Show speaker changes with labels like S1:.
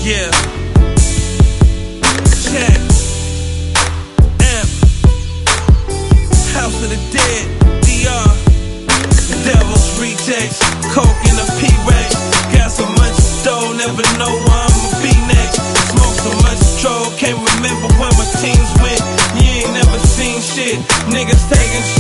S1: Yeah. Check. M. House of the Dead. DR. The Devil's Rejects. Coke in a P-Rex. Got so much dough, never know where I'ma be next. Smoke so much stroke, can't remember when my teams went. You ain't never seen shit. Niggas taking shit.